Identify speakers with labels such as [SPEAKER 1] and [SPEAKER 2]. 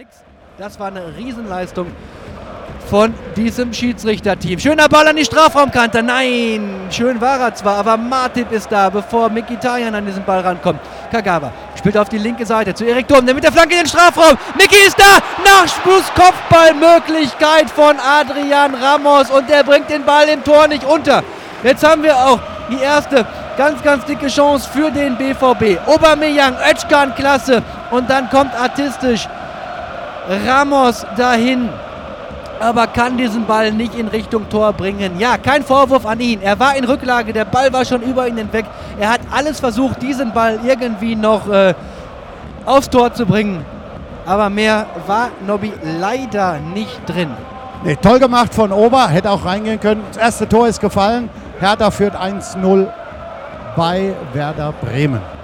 [SPEAKER 1] nix. Das war eine Riesenleistung von diesem Schiedsrichterteam. Schöner Ball an die Strafraumkante. Nein, schön war er zwar, aber Matip ist da, bevor Mkhitaryan an diesen Ball rankommt. Kagawa spielt auf die linke Seite zu Erik Durm, der mit der Flanke in den Strafraum. Miki ist da, Nachschuss, Kopfballmöglichkeit von Adrian Ramos und der bringt den Ball im Tor nicht unter. Jetzt haben wir auch die erste ganz dicke Chance für den BVB. Aubameyang, Özcan, klasse. Und dann kommt artistisch Ramos dahin, aber kann diesen Ball nicht in Richtung Tor bringen. Ja, kein Vorwurf an ihn. Er war in Rücklage, der Ball war schon über ihn hinweg. Er hat alles versucht, diesen Ball irgendwie noch aufs Tor zu bringen. Aber mehr war Nobby leider nicht drin.
[SPEAKER 2] Nee, toll gemacht von Ober, hätte auch reingehen können. Das erste Tor ist gefallen. Hertha führt 1-0 bei Werder Bremen.